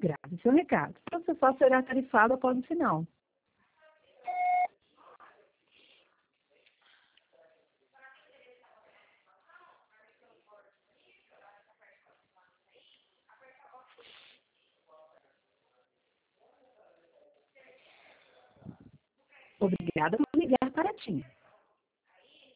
Grave seu recado. Você só será tarifado após o sinal. Obrigada por ligar para a TIM.